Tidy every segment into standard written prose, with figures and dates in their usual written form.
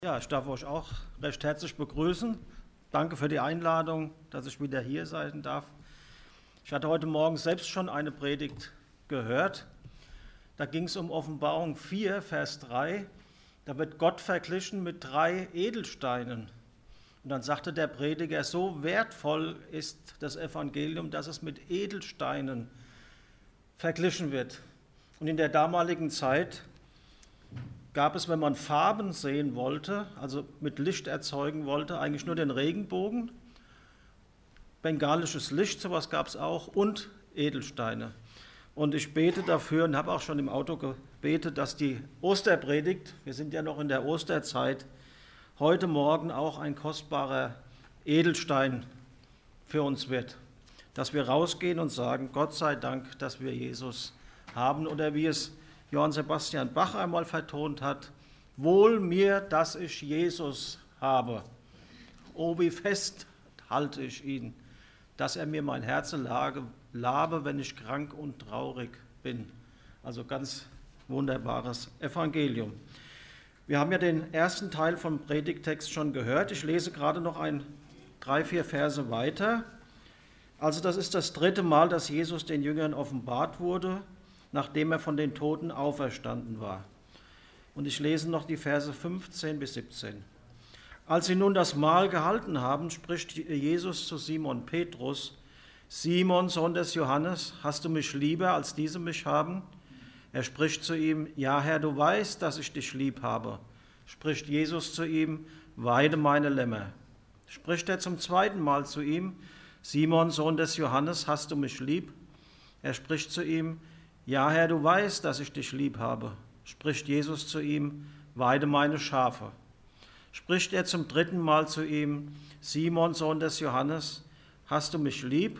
Ja, ich darf euch auch recht herzlich begrüßen. Danke für die Einladung, dass ich wieder hier sein darf. Ich hatte heute Morgen selbst schon eine Predigt gehört. Da ging es um Offenbarung 4, Vers 3. Da wird Gott verglichen mit 3 Edelsteinen. Und dann sagte der Prediger, so wertvoll ist das Evangelium, dass es mit Edelsteinen verglichen wird. Und in der damaligen Zeit gab es, wenn man Farben sehen wollte, also mit Licht erzeugen wollte, eigentlich nur den Regenbogen, bengalisches Licht, sowas gab es auch, und Edelsteine. Und ich bete dafür und habe auch schon im Auto gebetet, dass die Osterpredigt, wir sind ja noch in der Osterzeit, heute Morgen auch ein kostbarer Edelstein für uns wird. Dass wir rausgehen und sagen, Gott sei Dank, dass wir Jesus haben, oder wie es Johann Sebastian Bach einmal vertont hat, wohl mir, dass ich Jesus habe. Oh, wie fest halte ich ihn, dass er mir mein Herz labe, wenn ich krank und traurig bin. Also ganz wunderbares Evangelium. Wir haben ja den ersten Teil vom Predigttext schon gehört. Ich lese gerade noch 3-4 Verse weiter. Also das ist das 3. Mal, dass Jesus den Jüngern offenbart wurde, nachdem er von den Toten auferstanden war. Und ich lese noch die Verse 15 bis 17. Als sie nun das Mahl gehalten haben, spricht Jesus zu Simon Petrus: Simon, Sohn des Johannes, hast du mich lieber, als diese mich haben? Er spricht zu ihm: Ja, Herr, du weißt, dass ich dich lieb habe. Spricht Jesus zu ihm: Weide meine Lämmer. Spricht er zum 2. Mal zu ihm: Simon, Sohn des Johannes, hast du mich lieb? Er spricht zu ihm: Ja, Herr, du weißt, dass ich dich lieb habe. Spricht Jesus zu ihm: Weide meine Schafe. Spricht er zum 3. Mal zu ihm: Simon, Sohn des Johannes, hast du mich lieb?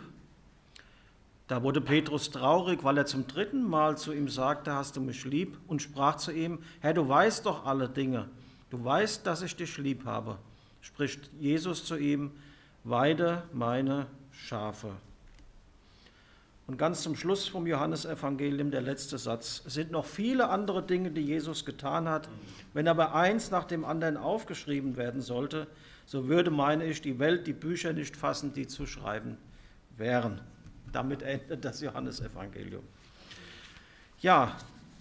Da wurde Petrus traurig, weil er zum 3. Mal zu ihm sagte: Hast du mich lieb? Und sprach zu ihm: Herr, du weißt doch alle Dinge. Du weißt, dass ich dich lieb habe. Spricht Jesus zu ihm: Weide meine Schafe. Und ganz zum Schluss vom Johannesevangelium der letzte Satz. Es sind noch viele andere Dinge, die Jesus getan hat. Wenn aber eins nach dem anderen aufgeschrieben werden sollte, so würde, meine ich, die Welt die Bücher nicht fassen, die zu schreiben wären. Damit endet das Johannesevangelium. Ja,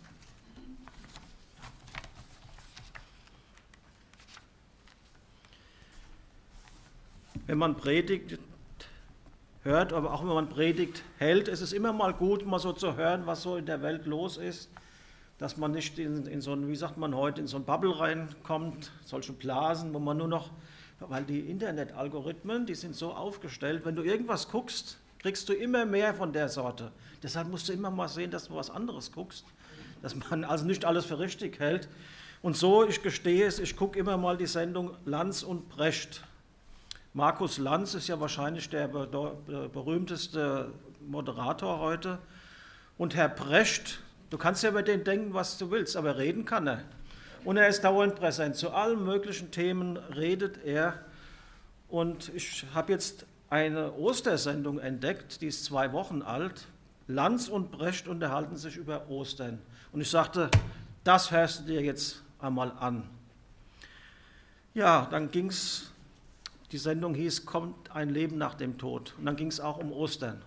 wenn man predigt, hört, aber auch wenn man Predigt hält, ist es immer mal gut, mal so zu hören, was so in der Welt los ist, dass man nicht in so ein, wie sagt man heute, in so ein Bubble reinkommt, solche Blasen, wo man nur noch, weil die Internetalgorithmen, die sind so aufgestellt, wenn du irgendwas guckst, kriegst du immer mehr von der Sorte. Deshalb musst du immer mal sehen, dass du was anderes guckst, dass man also nicht alles für richtig hält. Und so, ich gestehe es, ich gucke immer mal die Sendung Lanz und Brecht. Markus Lanz ist ja wahrscheinlich der berühmteste Moderator heute. Und Herr Brecht, du kannst ja über den denken, was du willst, aber reden kann er. Und er ist dauernd präsent. Zu allen möglichen Themen redet er. Und ich habe jetzt eine Ostersendung entdeckt, die ist 2 Wochen alt. Lanz und Brecht unterhalten sich über Ostern. Und ich sagte, das hörst du dir jetzt einmal an. Ja, dann ging es. Die Sendung hieß, kommt ein Leben nach dem Tod. Und dann ging es auch um Ostern.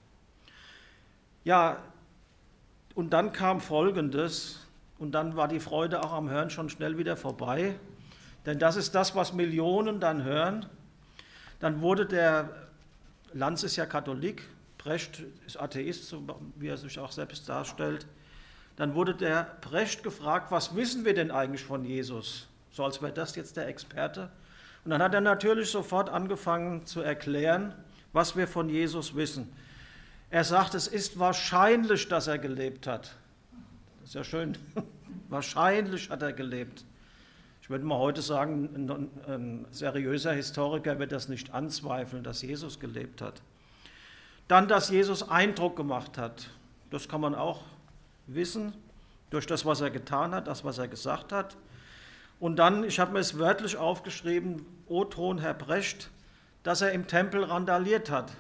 Ja, und dann kam Folgendes, und dann war die Freude auch am Hören schon schnell wieder vorbei. Denn das ist das, was Millionen dann hören. Dann wurde Lanz ist ja Katholik, Brecht ist Atheist, so wie er sich auch selbst darstellt. Dann wurde der Brecht gefragt, was wissen wir denn eigentlich von Jesus? So als wäre das jetzt der Experte. Und dann hat er natürlich sofort angefangen zu erklären, was wir von Jesus wissen. Er sagt, es ist wahrscheinlich, dass er gelebt hat. Das ist ja schön. Wahrscheinlich hat er gelebt. Ich würde mal heute sagen, ein seriöser Historiker wird das nicht anzweifeln, dass Jesus gelebt hat. Dann, dass Jesus Eindruck gemacht hat. Das kann man auch wissen, durch das, was er getan hat, das, was er gesagt hat. Und dann, ich habe mir es wörtlich aufgeschrieben, O-Ton Herr Brecht, dass er im Tempel randaliert hat.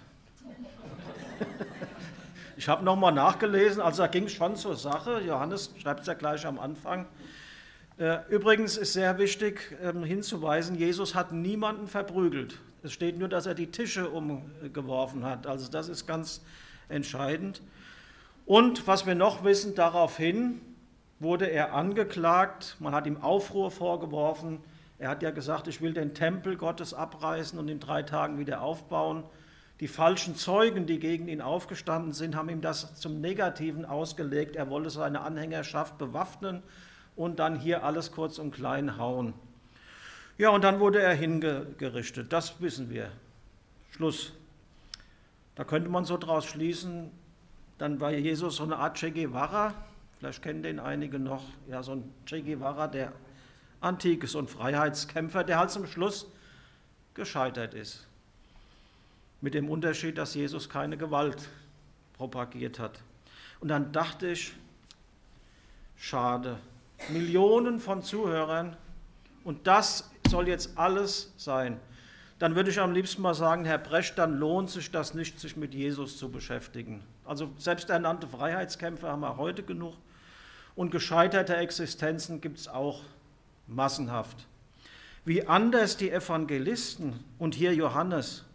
Ich habe nochmal nachgelesen, also da ging es schon zur Sache, Johannes schreibt es ja gleich am Anfang. Übrigens ist sehr wichtig hinzuweisen, Jesus hat niemanden verprügelt. Es steht nur, dass er die Tische umgeworfen hat. Also das ist ganz entscheidend. Und was wir noch wissen, daraufhin wurde er angeklagt. Man hat ihm Aufruhr vorgeworfen. Er hat ja gesagt, ich will den Tempel Gottes abreißen und in 3 Tagen wieder aufbauen. Die falschen Zeugen, die gegen ihn aufgestanden sind, haben ihm das zum Negativen ausgelegt. Er wollte seine Anhängerschaft bewaffnen und dann hier alles kurz und klein hauen. Ja, und dann wurde er hingerichtet. Das wissen wir. Schluss. Da könnte man so draus schließen, dann war Jesus so eine Art Che Guevara. Vielleicht kennen den einige noch. Ja, so ein Che Guevara, der Antike, so ein Freiheitskämpfer, der halt zum Schluss gescheitert ist. Mit dem Unterschied, dass Jesus keine Gewalt propagiert hat. Und dann dachte ich, schade. Millionen von Zuhörern und das soll jetzt alles sein. Dann würde ich am liebsten mal sagen, Herr Brecht, dann lohnt sich das nicht, sich mit Jesus zu beschäftigen. Also selbsternannte Freiheitskämpfer haben wir heute genug und gescheiterte Existenzen gibt es auch massenhaft. Wie anders die Evangelisten und hier Johannes.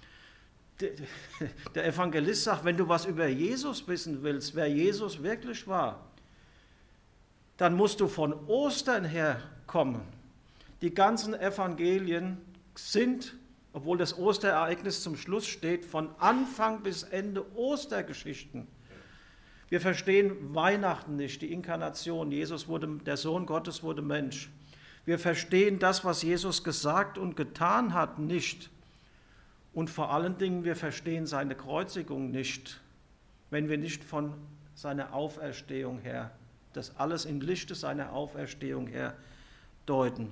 Der Evangelist sagt, wenn du was über Jesus wissen willst, wer Jesus wirklich war, dann musst du von Ostern her kommen. Die ganzen Evangelien sind, obwohl das Osterereignis zum Schluss steht, von Anfang bis Ende Ostergeschichten. Wir verstehen Weihnachten nicht, die Inkarnation. Der Sohn Gottes wurde Mensch. Wir verstehen das, was Jesus gesagt und getan hat, nicht. Und vor allen Dingen, wir verstehen seine Kreuzigung nicht, wenn wir nicht von seiner Auferstehung her, das alles im Lichte seiner Auferstehung her deuten.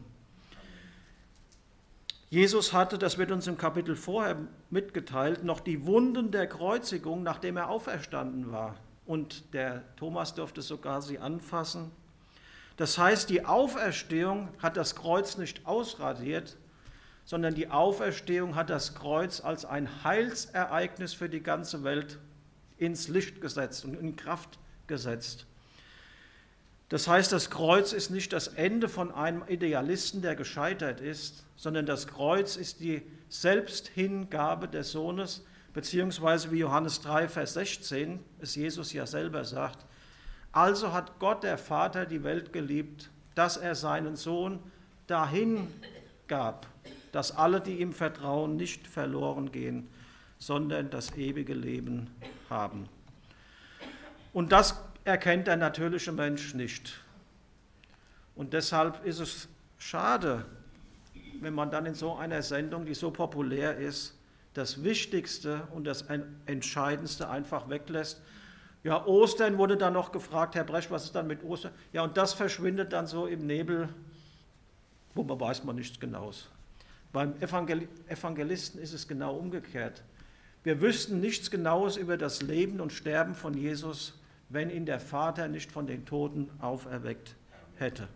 Jesus hatte, das wird uns im Kapitel vorher mitgeteilt, noch die Wunden der Kreuzigung, nachdem er auferstanden war. Und der Thomas durfte sogar sie anfassen. Das heißt, die Auferstehung hat das Kreuz nicht ausradiert, sondern die Auferstehung hat das Kreuz als ein Heilsereignis für die ganze Welt ins Licht gesetzt und in Kraft gesetzt. Das heißt, das Kreuz ist nicht das Ende von einem Idealisten, der gescheitert ist, sondern das Kreuz ist die Selbsthingabe des Sohnes, beziehungsweise wie Johannes 3, Vers 16 es Jesus ja selber sagt, also hat Gott, der Vater, die Welt geliebt, dass er seinen Sohn dahin gab, dass alle, die ihm vertrauen, nicht verloren gehen, sondern das ewige Leben haben. Und das erkennt der natürliche Mensch nicht. Und deshalb ist es schade, wenn man dann in so einer Sendung, die so populär ist, das Wichtigste und das Entscheidendste einfach weglässt. Ja, Ostern wurde dann noch gefragt, Herr Brecht, was ist dann mit Ostern? Ja, und das verschwindet dann so im Nebel, wo man weiß man nichts Genaues. Beim Evangelisten ist es genau umgekehrt. Wir wüssten nichts Genaues über das Leben und Sterben von Jesus, wenn ihn der Vater nicht von den Toten auferweckt hätte.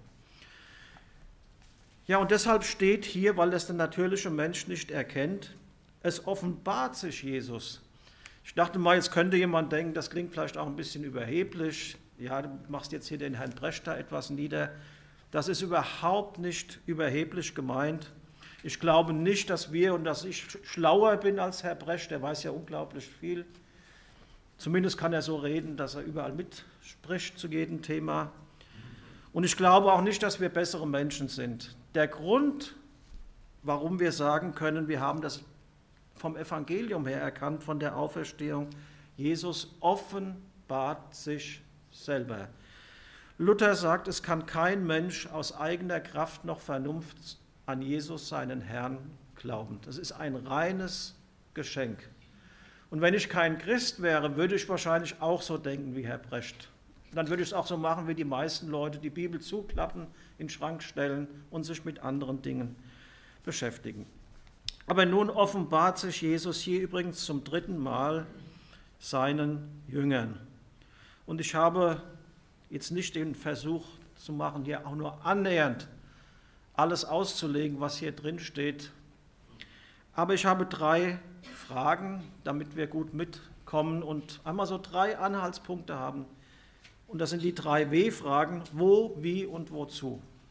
Ja, und deshalb steht hier, weil das der natürliche Mensch nicht erkennt, es offenbart sich Jesus. Ich dachte mal, jetzt könnte jemand denken, das klingt vielleicht auch ein bisschen überheblich. Ja, du machst jetzt hier den Herrn Brecht da etwas nieder. Das ist überhaupt nicht überheblich gemeint. Ich glaube nicht, dass ich schlauer bin als Herr Brecht, der weiß ja unglaublich viel. Zumindest kann er so reden, dass er überall mitspricht zu jedem Thema. Und ich glaube auch nicht, dass wir bessere Menschen sind. Der Grund, warum wir sagen können, wir haben das vom Evangelium her erkannt, von der Auferstehung, Jesus offenbart sich selber. Luther sagt, es kann kein Mensch aus eigener Kraft noch Vernunft an Jesus, seinen Herrn, glauben. Das ist ein reines Geschenk. Und wenn ich kein Christ wäre, würde ich wahrscheinlich auch so denken wie Herr Brecht. Dann würde ich es auch so machen wie die meisten Leute, die Bibel zuklappen, in den Schrank stellen und sich mit anderen Dingen beschäftigen. Aber nun offenbart sich Jesus hier übrigens zum 3. Mal seinen Jüngern. Und ich habe jetzt nicht den Versuch zu machen, hier auch nur annähernd alles auszulegen, was hier drin steht. Aber ich habe 3 Fragen, damit wir gut mitkommen und einmal so 3 Anhaltspunkte haben. Und das sind die 3 W-Fragen, wo, wie und wozu.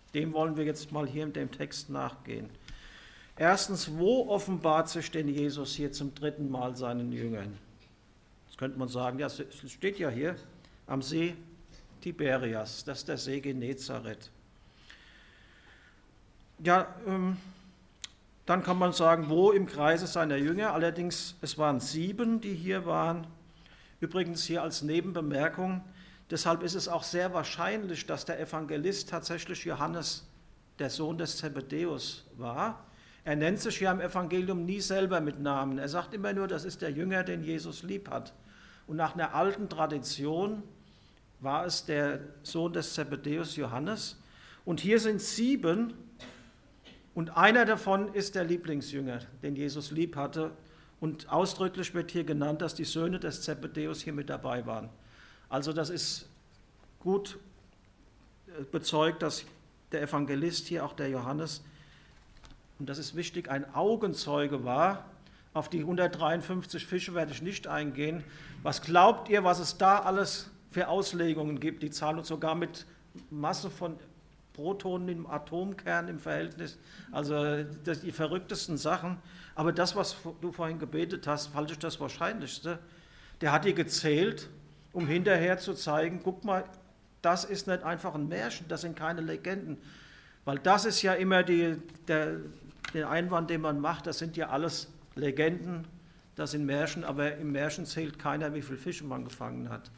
Dem wollen wir jetzt mal hier in dem Text nachgehen. Erstens, wo offenbart sich denn Jesus hier zum dritten Mal seinen Jüngern? Jetzt könnte man sagen, ja, es steht ja hier am See Tiberias, das ist der See Genezareth. Ja, dann kann man sagen, wo im Kreise seiner Jünger, allerdings es waren 7, die hier waren. Übrigens hier als Nebenbemerkung, deshalb ist es auch sehr wahrscheinlich, dass der Evangelist tatsächlich Johannes, der Sohn des Zebedäus, war. Er nennt sich ja im Evangelium nie selber mit Namen. Er sagt immer nur, das ist der Jünger, den Jesus lieb hat. Und nach einer alten Tradition war es der Sohn des Zebedäus, Johannes. Und hier sind 7 und einer davon ist der Lieblingsjünger, den Jesus lieb hatte. Und ausdrücklich wird hier genannt, dass die Söhne des Zebedäus hier mit dabei waren. Also das ist gut bezeugt, dass der Evangelist hier, auch der Johannes, und das ist wichtig, ein Augenzeuge war. Auf die 153 Fische werde ich nicht eingehen. Was glaubt ihr, was es da alles für Auslegungen gibt? Die zahlen uns sogar mit Masse von Protonen im Atomkern im Verhältnis. Also die verrücktesten Sachen. Aber das, was du vorhin gebetet hast, halte ich das Wahrscheinlichste. Der hat die gezählt, um hinterher zu zeigen, guck mal, das ist nicht einfach ein Märchen, das sind keine Legenden. Weil das ist ja immer der Einwand, den man macht, das sind ja alles Legenden, das sind Märchen, aber im Märchen zählt keiner, wie viele Fische man gefangen hat.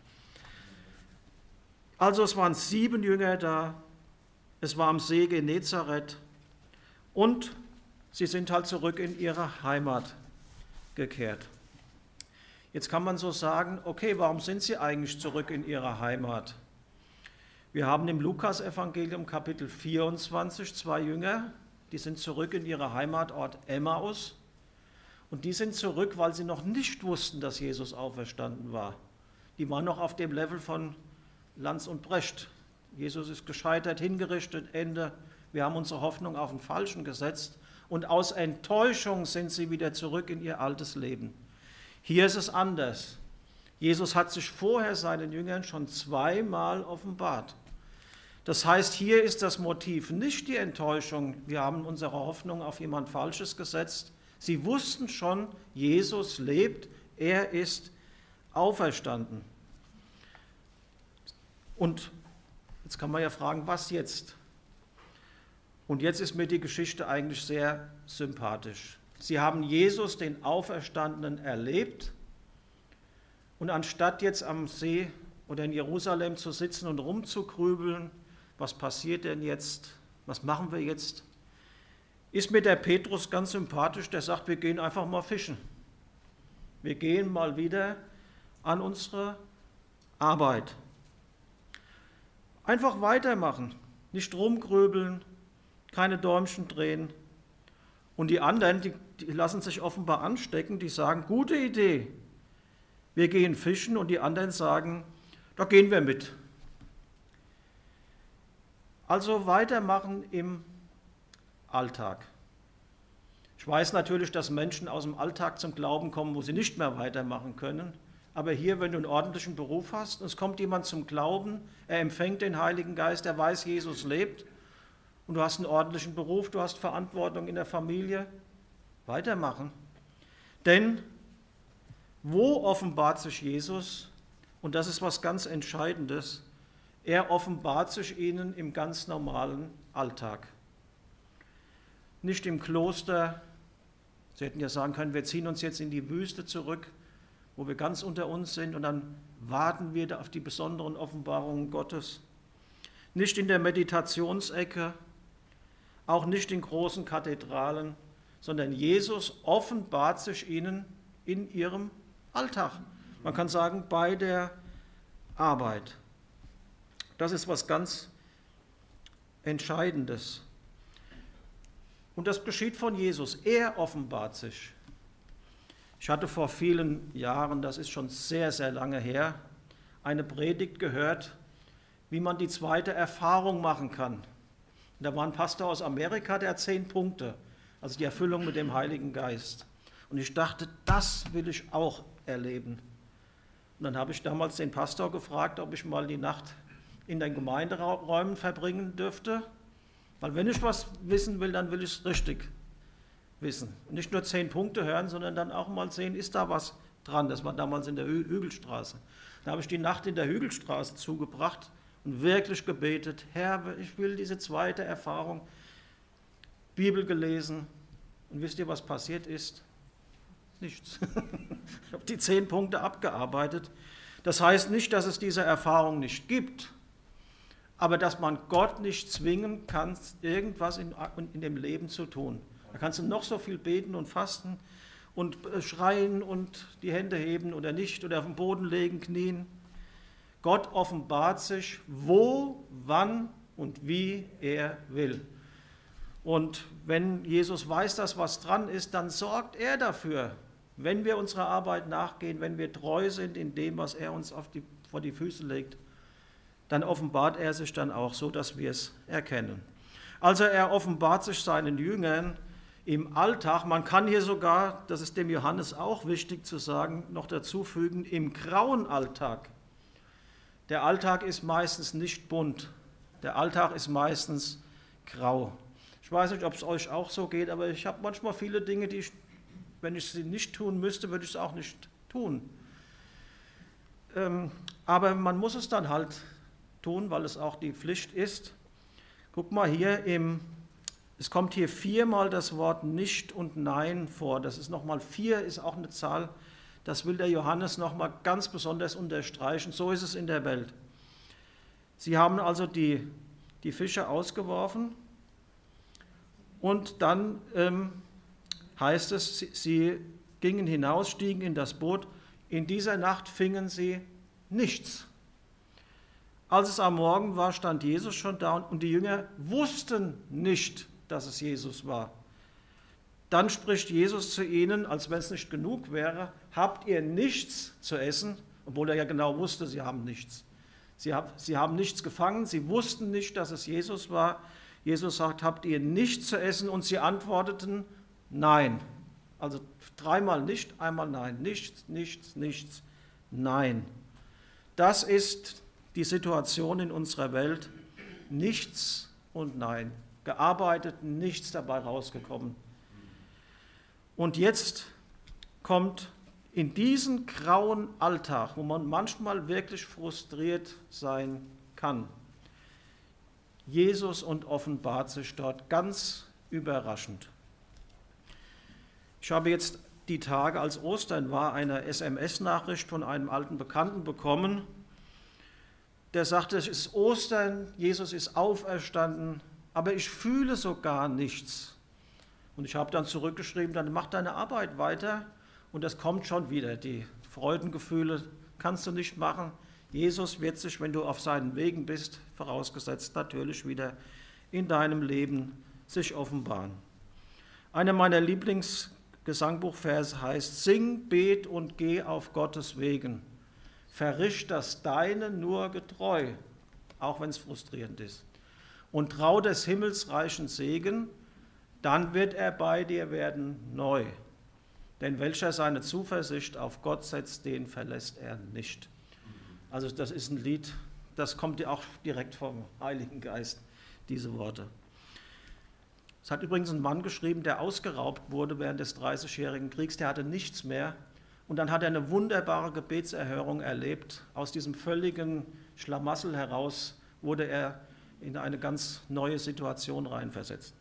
Also es waren 7 Jünger da, es war am See Genezareth und sie sind halt zurück in ihre Heimat gekehrt. Jetzt kann man so sagen, okay, warum sind sie eigentlich zurück in ihre Heimat? Wir haben im Lukas-Evangelium Kapitel 24 2 Jünger, die sind zurück in ihre Heimatort Emmaus. Und die sind zurück, weil sie noch nicht wussten, dass Jesus auferstanden war. Die waren noch auf dem Level von Lanz und Brecht. Jesus ist gescheitert, hingerichtet, Ende. Wir haben unsere Hoffnung auf den Falschen gesetzt. Und aus Enttäuschung sind sie wieder zurück in ihr altes Leben. Hier ist es anders. Jesus hat sich vorher seinen Jüngern schon 2-mal offenbart. Das heißt, hier ist das Motiv nicht die Enttäuschung, wir haben unsere Hoffnung auf jemand Falsches gesetzt. Sie wussten schon, Jesus lebt, er ist auferstanden. Und jetzt kann man ja fragen, was jetzt? Und jetzt ist mir die Geschichte eigentlich sehr sympathisch. Sie haben Jesus, den Auferstandenen, erlebt und anstatt jetzt am See oder in Jerusalem zu sitzen und rumzugrübeln, was passiert denn jetzt, was machen wir jetzt, ist mir der Petrus ganz sympathisch, der sagt, wir gehen einfach mal fischen. Wir gehen mal wieder an unsere Arbeit. Einfach weitermachen, nicht rumgrübeln, keine Däumchen drehen. Und die anderen, die lassen sich offenbar anstecken, die sagen, gute Idee, wir gehen fischen, und die anderen sagen, da gehen wir mit. Also weitermachen im Alltag. Ich weiß natürlich, dass Menschen aus dem Alltag zum Glauben kommen, wo sie nicht mehr weitermachen können. Aber hier, wenn du einen ordentlichen Beruf hast und es kommt jemand zum Glauben, er empfängt den Heiligen Geist, er weiß, Jesus lebt, und du hast einen ordentlichen Beruf, du hast Verantwortung in der Familie, weitermachen. Denn wo offenbart sich Jesus? Und das ist was ganz Entscheidendes. Er offenbart sich ihnen im ganz normalen Alltag. Nicht im Kloster. Sie hätten ja sagen können, wir ziehen uns jetzt in die Wüste zurück, wo wir ganz unter uns sind, und dann warten wir auf die besonderen Offenbarungen Gottes. Nicht in der Meditationsecke, auch nicht in großen Kathedralen, sondern Jesus offenbart sich ihnen in ihrem Alltag. Man kann sagen, bei der Arbeit. Das ist was ganz Entscheidendes. Und das geschieht von Jesus. Er offenbart sich. Ich hatte vor vielen Jahren, das ist schon sehr, sehr lange her, eine Predigt gehört, wie man die zweite Erfahrung machen kann. Und da war ein Pastor aus Amerika, der hat 10 Punkte, also die Erfüllung mit dem Heiligen Geist. Und ich dachte, das will ich auch erleben. Und dann habe ich damals den Pastor gefragt, ob ich mal die Nacht in den Gemeinderäumen verbringen dürfte. Weil wenn ich was wissen will, dann will ich es richtig wissen. Und nicht nur 10 Punkte hören, sondern dann auch mal sehen, ist da was dran. Das war damals in der Hügelstraße. Da habe ich die Nacht in der Hügelstraße zugebracht und wirklich gebetet, Herr, ich will diese zweite Erfahrung, Bibel gelesen. Und wisst ihr, was passiert ist? Nichts. Ich habe die 10 Punkte abgearbeitet. Das heißt nicht, dass es diese Erfahrung nicht gibt, aber dass man Gott nicht zwingen kann, irgendwas in dem Leben zu tun. Da kannst du noch so viel beten und fasten und schreien und die Hände heben oder nicht oder auf den Boden legen, knien. Gott offenbart sich, wo, wann und wie er will. Und wenn Jesus weiß, dass was dran ist, dann sorgt er dafür, wenn wir unserer Arbeit nachgehen, wenn wir treu sind in dem, was er uns vor die Füße legt, dann offenbart er sich dann auch so, dass wir es erkennen. Also er offenbart sich seinen Jüngern im Alltag. Man kann hier sogar, das ist dem Johannes auch wichtig zu sagen, noch dazu fügen, im grauen Alltag. Der Alltag ist meistens nicht bunt. Der Alltag ist meistens grau. Ich weiß nicht, ob es euch auch so geht, aber ich habe manchmal viele Dinge, die ich, wenn ich sie nicht tun müsste, würde ich es auch nicht tun. Aber man muss es dann halt tun, weil es auch die Pflicht ist. Guck mal hier, es kommt hier 4-mal das Wort nicht und nein vor. Das ist nochmal 4, ist auch eine Zahl, das will der Johannes nochmal ganz besonders unterstreichen. So ist es in der Welt. Sie haben also die Fische ausgeworfen und dann heißt es, sie gingen hinaus, stiegen in das Boot. In dieser Nacht fingen sie nichts. Als es am Morgen war, stand Jesus schon da und die Jünger wussten nicht, dass es Jesus war. Dann spricht Jesus zu ihnen, als wenn es nicht genug wäre, habt ihr nichts zu essen? Obwohl er ja genau wusste, sie haben nichts. Sie haben nichts gefangen, sie wussten nicht, dass es Jesus war. Jesus sagt, habt ihr nichts zu essen? Und sie antworteten, nein. Also 3-mal nicht, einmal nein. Nichts, nichts, nichts, nein. Das ist die Situation in unserer Welt. Nichts und nein. Gearbeitet, nichts dabei rausgekommen. Und jetzt kommt in diesen grauen Alltag, wo man manchmal wirklich frustriert sein kann, Jesus und offenbart sich dort ganz überraschend. Ich habe jetzt die Tage, als Ostern war, eine SMS-Nachricht von einem alten Bekannten bekommen, der sagte, es ist Ostern, Jesus ist auferstanden, aber ich fühle so gar nichts. Und ich habe dann zurückgeschrieben, dann mach deine Arbeit weiter und das kommt schon wieder. Die Freudengefühle kannst du nicht machen. Jesus wird sich, wenn du auf seinen Wegen bist, vorausgesetzt natürlich wieder in deinem Leben sich offenbaren. Einer meiner Lieblingsgesangbuchverse heißt, sing, bet und geh auf Gottes Wegen. Verricht das Deine nur getreu, auch wenn es frustrierend ist. Und trau des himmelsreichen Segen, dann wird er bei dir werden neu. Denn welcher seine Zuversicht auf Gott setzt, den verlässt er nicht. Also das ist ein Lied, das kommt ja auch direkt vom Heiligen Geist, diese Worte. Es hat übrigens ein Mann geschrieben, der ausgeraubt wurde während des 30-jährigen Kriegs, der hatte nichts mehr. Und dann hat er eine wunderbare Gebetserhörung erlebt. Aus diesem völligen Schlamassel heraus wurde er in eine ganz neue Situation reinversetzt.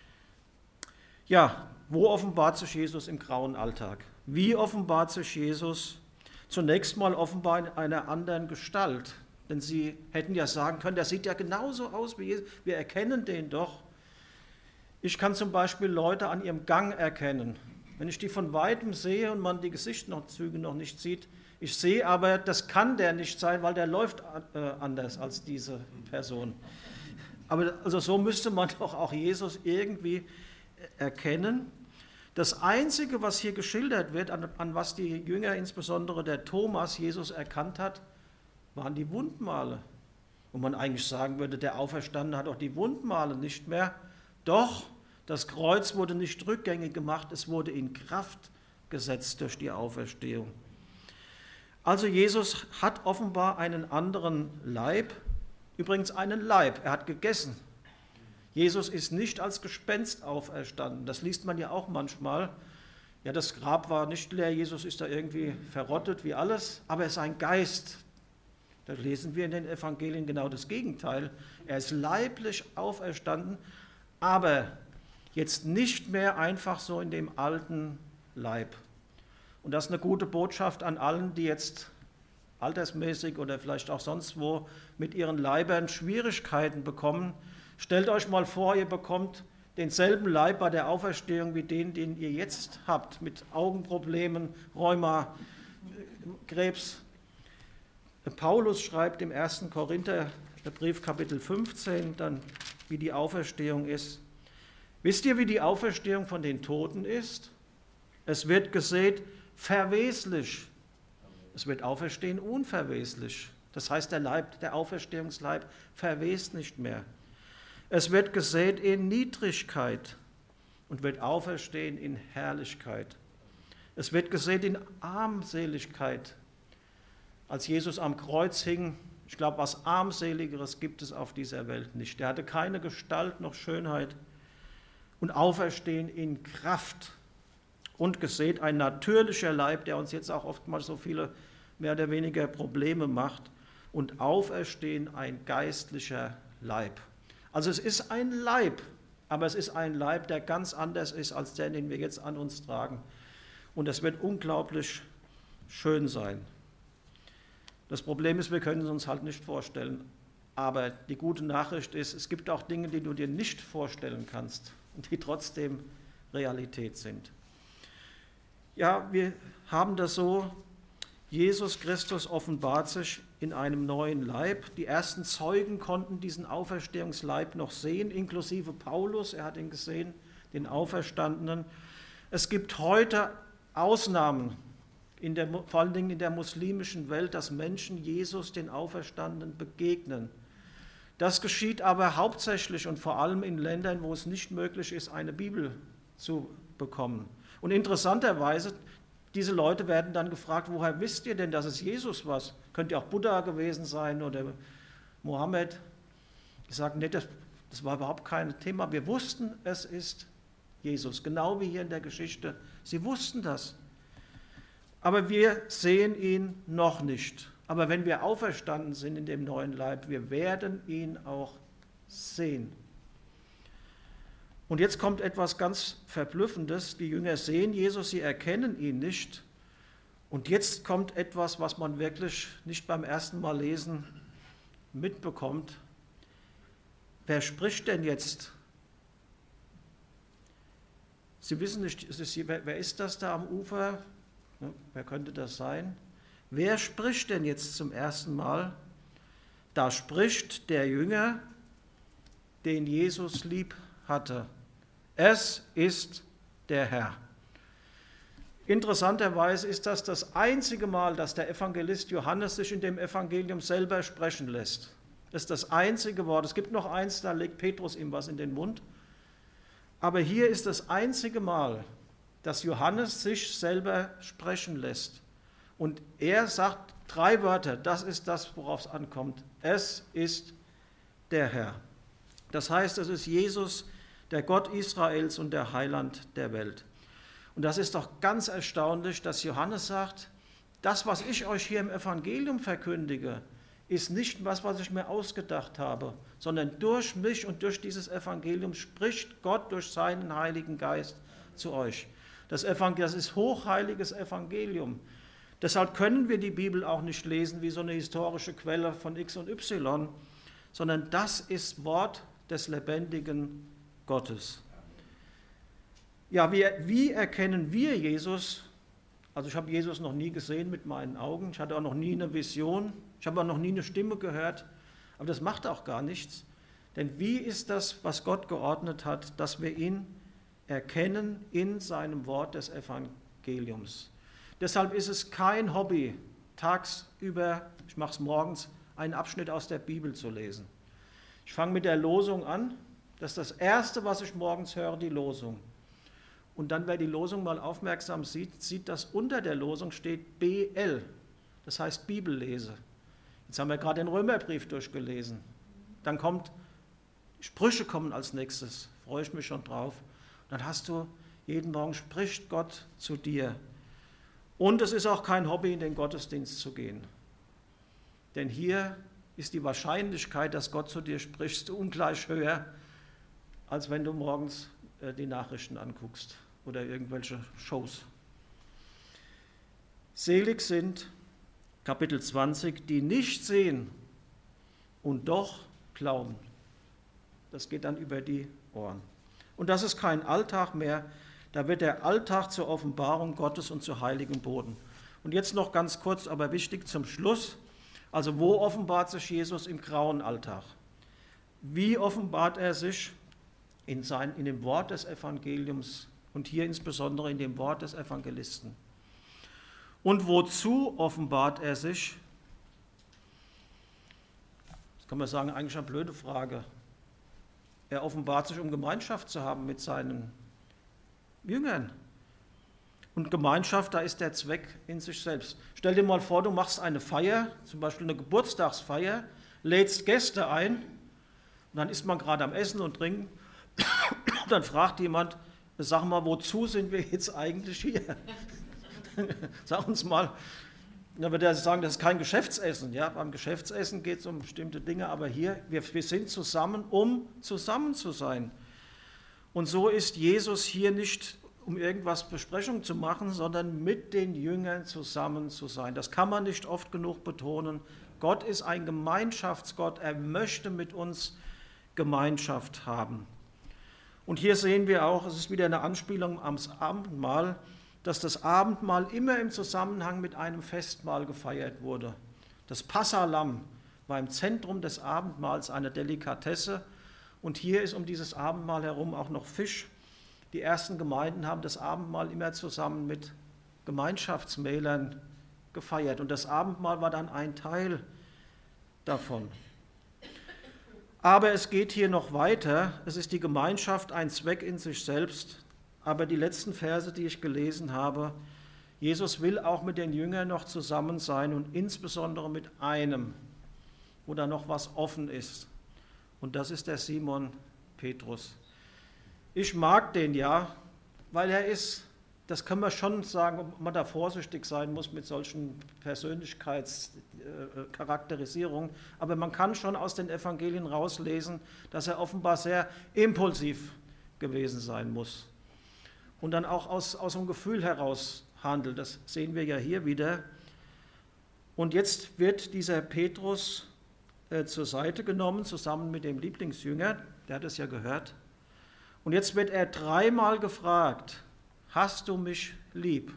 Ja, wo offenbart sich Jesus im grauen Alltag? Wie offenbart sich Jesus? Zunächst mal offenbar in einer anderen Gestalt. Denn sie hätten ja sagen können, der sieht ja genauso aus wie Jesus. Wir erkennen den doch. Ich kann zum Beispiel Leute an ihrem Gang erkennen. Wenn ich die von Weitem sehe und man die Gesichtszüge noch nicht sieht, ich sehe aber, das kann der nicht sein, weil der läuft anders als diese Person. Aber also so müsste man doch auch Jesus irgendwie erkennen. Das Einzige, was hier geschildert wird, an was die Jünger, insbesondere der Thomas, Jesus erkannt hat, waren die Wundmale. Wo man eigentlich sagen würde, der Auferstandene hat auch die Wundmale nicht mehr. Doch, das Kreuz wurde nicht rückgängig gemacht, es wurde in Kraft gesetzt durch die Auferstehung. Also Jesus hat offenbar einen anderen Leib, übrigens einen Leib, er hat gegessen. Jesus ist nicht als Gespenst auferstanden. Das liest man ja auch manchmal. Ja, das Grab war nicht leer, Jesus ist da irgendwie verrottet wie alles, aber er ist ein Geist. Da lesen wir in den Evangelien genau das Gegenteil. Er ist leiblich auferstanden, aber jetzt nicht mehr einfach so in dem alten Leib. Und das ist eine gute Botschaft an allen, die jetzt altersmäßig oder vielleicht auch sonst wo mit ihren Leibern Schwierigkeiten bekommen. Stellt euch mal vor, ihr bekommt denselben Leib bei der Auferstehung wie den ihr jetzt habt, mit Augenproblemen, Rheuma, Krebs. Paulus schreibt im 1. Korintherbrief, Kapitel 15, dann, wie die Auferstehung ist. Wisst ihr, wie die Auferstehung von den Toten ist? Es wird gesät verweslich. Es wird auferstehen unverweslich. Das heißt, der Leib, der Auferstehungsleib verwest nicht mehr. Es wird gesät in Niedrigkeit und wird auferstehen in Herrlichkeit. Es wird gesät in Armseligkeit. Als Jesus am Kreuz hing, ich glaube, was Armseligeres gibt es auf dieser Welt nicht. Er hatte keine Gestalt noch Schönheit. Und auferstehen in Kraft. Und gesät ein natürlicher Leib, der uns jetzt auch oftmals so viele mehr oder weniger Probleme macht. Und auferstehen ein geistlicher Leib. Also es ist ein Leib, aber es ist ein Leib, der ganz anders ist als der, den wir jetzt an uns tragen. Und es wird unglaublich schön sein. Das Problem ist, wir können es uns halt nicht vorstellen. Aber die gute Nachricht ist, es gibt auch Dinge, die du dir nicht vorstellen kannst und die trotzdem Realität sind. Ja, wir haben das so, Jesus Christus offenbart sich in einem neuen Leib. Die ersten Zeugen konnten diesen Auferstehungsleib noch sehen, inklusive Paulus, er hat ihn gesehen, den Auferstandenen. Es gibt heute Ausnahmen, vor allen Dingen in der muslimischen Welt, dass Menschen Jesus, den Auferstandenen, begegnen. Das geschieht aber hauptsächlich und vor allem in Ländern, wo es nicht möglich ist, eine Bibel zu bekommen. Und interessanterweise, diese Leute werden dann gefragt, woher wisst ihr denn, dass es Jesus war? Könnte ja auch Buddha gewesen sein oder Mohammed. Ich sage, nee, das war überhaupt kein Thema. Wir wussten, es ist Jesus, genau wie hier in der Geschichte. Sie wussten das. Aber wir sehen ihn noch nicht. Aber wenn wir auferstanden sind in dem neuen Leib, wir werden ihn auch sehen. Und jetzt kommt etwas ganz Verblüffendes. Die Jünger sehen Jesus, sie erkennen ihn nicht. Und jetzt kommt etwas, was man wirklich nicht beim ersten Mal lesen mitbekommt. Wer spricht denn jetzt? Sie wissen nicht, wer ist das da am Ufer? Wer könnte das sein? Wer spricht denn jetzt zum ersten Mal? Da spricht der Jünger, den Jesus lieb hatte. Es ist der Herr. Interessanterweise ist das einzige Mal, dass der Evangelist Johannes sich in dem Evangelium selber sprechen lässt. Das ist das einzige Wort. Es gibt noch eins, da legt Petrus ihm was in den Mund. Aber hier ist das einzige Mal, dass Johannes sich selber sprechen lässt. Und er sagt 3 Wörter, das ist das, worauf es ankommt. Es ist der Herr. Das heißt, es ist Jesus, der Gott Israels und der Heiland der Welt. Und das ist doch ganz erstaunlich, dass Johannes sagt, das, was ich euch hier im Evangelium verkündige, ist nicht was ich mir ausgedacht habe, sondern durch mich und durch dieses Evangelium spricht Gott durch seinen Heiligen Geist zu euch. Das ist hochheiliges Evangelium. Deshalb können wir die Bibel auch nicht lesen wie so eine historische Quelle von X und Y, sondern das ist Wort des lebendigen Gottes. Ja, wie erkennen wir Jesus? Also ich habe Jesus noch nie gesehen mit meinen Augen, ich hatte auch noch nie eine Vision, ich habe auch noch nie eine Stimme gehört, aber das macht auch gar nichts. Denn wie ist das, was Gott geordnet hat, dass wir ihn erkennen in seinem Wort des Evangeliums? Deshalb ist es kein Hobby, tagsüber, ich mache es morgens, einen Abschnitt aus der Bibel zu lesen. Ich fange mit der Losung an. Das ist das Erste, was ich morgens höre, die Losung. Und dann, wer die Losung mal aufmerksam sieht, dass unter der Losung steht BL, das heißt Bibellese. Jetzt haben wir gerade den Römerbrief durchgelesen. Dann kommt Sprüche kommen als nächstes, freue ich mich schon drauf. Dann hast du, jeden Morgen spricht Gott zu dir. Und es ist auch kein Hobby, in den Gottesdienst zu gehen. Denn hier ist die Wahrscheinlichkeit, dass Gott zu dir spricht, ungleich höher, als wenn du morgens die Nachrichten anguckst oder irgendwelche Shows. Selig sind, Kapitel 20, die nicht sehen und doch glauben. Das geht dann über die Ohren. Und das ist kein Alltag mehr, da wird der Alltag zur Offenbarung Gottes und zu heiligem Boden. Und jetzt noch ganz kurz, aber wichtig zum Schluss. Also wo offenbart sich Jesus im grauen Alltag? Wie offenbart er sich in dem Wort des Evangeliums und hier insbesondere in dem Wort des Evangelisten? Und wozu offenbart er sich? Das kann man sagen, eigentlich eine blöde Frage. Er offenbart sich, um Gemeinschaft zu haben mit seinen Jüngern. Und Gemeinschaft, da ist der Zweck in sich selbst. Stell dir mal vor, du machst eine Feier, zum Beispiel eine Geburtstagsfeier, lädst Gäste ein und dann ist man gerade am Essen und Trinken. Dann fragt jemand, sag mal, wozu sind wir jetzt eigentlich hier? Sag uns mal. Dann wird er sagen, das ist kein Geschäftsessen. Ja, beim Geschäftsessen geht es um bestimmte Dinge, aber hier, wir sind zusammen, um zusammen zu sein. Und so ist Jesus hier nicht, um irgendwas Besprechung zu machen, sondern mit den Jüngern zusammen zu sein. Das kann man nicht oft genug betonen. Gott ist ein Gemeinschaftsgott. Er möchte mit uns Gemeinschaft haben. Und hier sehen wir auch, es ist wieder eine Anspielung ans Abendmahl, dass das Abendmahl immer im Zusammenhang mit einem Festmahl gefeiert wurde. Das Passalamm war im Zentrum des Abendmahls eine Delikatesse und hier ist um dieses Abendmahl herum auch noch Fisch. Die ersten Gemeinden haben das Abendmahl immer zusammen mit Gemeinschaftsmählern gefeiert und das Abendmahl war dann ein Teil davon. Aber es geht hier noch weiter. Es ist die Gemeinschaft ein Zweck in sich selbst. Aber die letzten Verse, die ich gelesen habe, Jesus will auch mit den Jüngern noch zusammen sein und insbesondere mit einem, wo da noch was offen ist. Und das ist der Simon Petrus. Ich mag den ja, weil er ist, das können wir schon sagen, ob man da vorsichtig sein muss mit solchen Persönlichkeitscharakterisierungen, aber man kann schon aus den Evangelien rauslesen, dass er offenbar sehr impulsiv gewesen sein muss. Und dann auch aus einem Gefühl heraus handelt. Das sehen wir ja hier wieder. Und jetzt wird dieser Petrus zur Seite genommen, zusammen mit dem Lieblingsjünger, der hat es ja gehört. Und jetzt wird er dreimal gefragt, hast du mich lieb?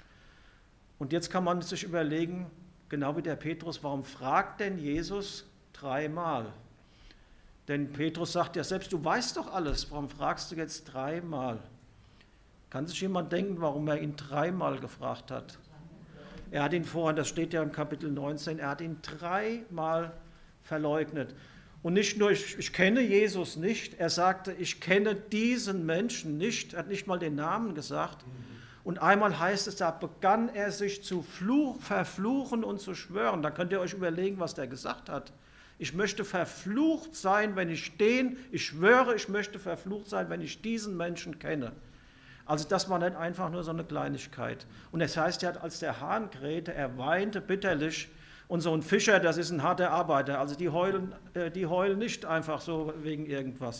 Und jetzt kann man sich überlegen, genau wie der Petrus, warum fragt denn Jesus dreimal? Denn Petrus sagt ja selbst, du weißt doch alles, warum fragst du jetzt dreimal? Kann sich jemand denken, warum er ihn dreimal gefragt hat? Er hat ihn vorhin, das steht ja im Kapitel 19, er hat ihn dreimal verleugnet. Und nicht nur, ich kenne Jesus nicht, er sagte, ich kenne diesen Menschen nicht, er hat nicht mal den Namen gesagt. Und einmal heißt es, da begann er sich zu verfluchen und zu schwören. Da könnt ihr euch überlegen, was der gesagt hat. Ich möchte verflucht sein, wenn ich ich schwöre, ich möchte verflucht sein, wenn ich diesen Menschen kenne. Also das war nicht einfach nur so eine Kleinigkeit. Und es heißt ja, als der Hahn krähte, er weinte bitterlich. Und so ein Fischer, das ist ein harter Arbeiter. Also die heulen nicht einfach so wegen irgendwas.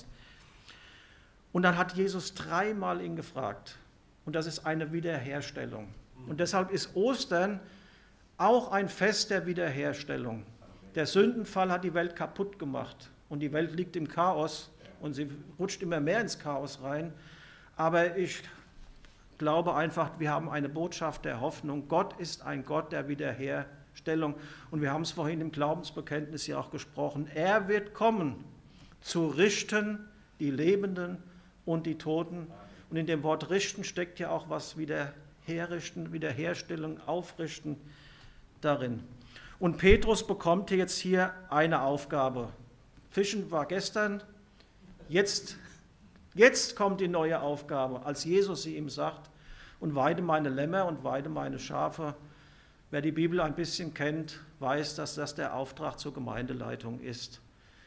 Und dann hat Jesus dreimal ihn gefragt. Und das ist eine Wiederherstellung. Und deshalb ist Ostern auch ein Fest der Wiederherstellung. Der Sündenfall hat die Welt kaputt gemacht. Und die Welt liegt im Chaos. Und sie rutscht immer mehr ins Chaos rein. Aber ich glaube einfach, wir haben eine Botschaft der Hoffnung. Gott ist ein Gott der Wiederherstellung. Und wir haben es vorhin im Glaubensbekenntnis ja auch gesprochen. Er wird kommen, zu richten die Lebenden und die Toten. Und in dem Wort richten steckt ja auch was Wiederherrichten, Wiederherstellung, Aufrichten darin. Und Petrus bekommt jetzt hier eine Aufgabe. Fischen war gestern, jetzt kommt die neue Aufgabe, als Jesus sie ihm sagt, und weide meine Lämmer und weide meine Schafe. Wer die Bibel ein bisschen kennt, weiß, dass das der Auftrag zur Gemeindeleitung ist.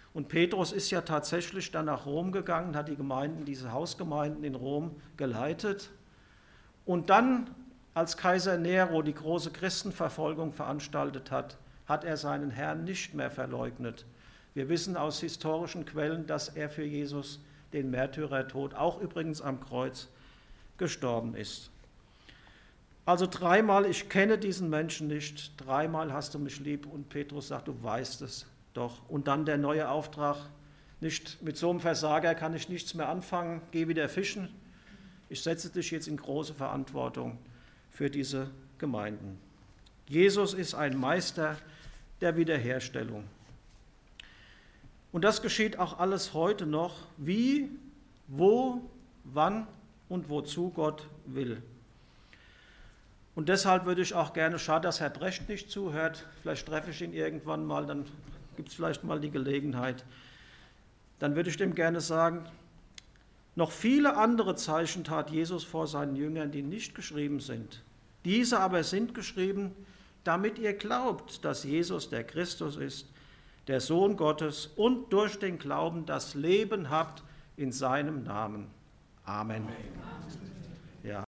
Und Petrus ist ja tatsächlich dann nach Rom gegangen, hat die Gemeinden, diese Hausgemeinden in Rom geleitet. Und dann, als Kaiser Nero die große Christenverfolgung veranstaltet hat, hat er seinen Herrn nicht mehr verleugnet. Wir wissen aus historischen Quellen, dass er für Jesus den Märtyrertod, auch übrigens am Kreuz, gestorben ist. Also dreimal, ich kenne diesen Menschen nicht, dreimal hast du mich lieb, und Petrus sagt, du weißt es doch. Und dann der neue Auftrag, nicht mit so einem Versager kann ich nichts mehr anfangen, geh wieder fischen. Ich setze dich jetzt in große Verantwortung für diese Gemeinden. Jesus ist ein Meister der Wiederherstellung. Und das geschieht auch alles heute noch, wie, wo, wann und wozu Gott will. Und deshalb würde ich auch gerne, schade, dass Herr Brecht nicht zuhört, vielleicht treffe ich ihn irgendwann mal, dann gibt es vielleicht mal die Gelegenheit, dann würde ich dem gerne sagen, noch viele andere Zeichen tat Jesus vor seinen Jüngern, die nicht geschrieben sind. Diese aber sind geschrieben, damit ihr glaubt, dass Jesus der Christus ist, der Sohn Gottes, und durch den Glauben das Leben habt in seinem Namen. Amen. Ja.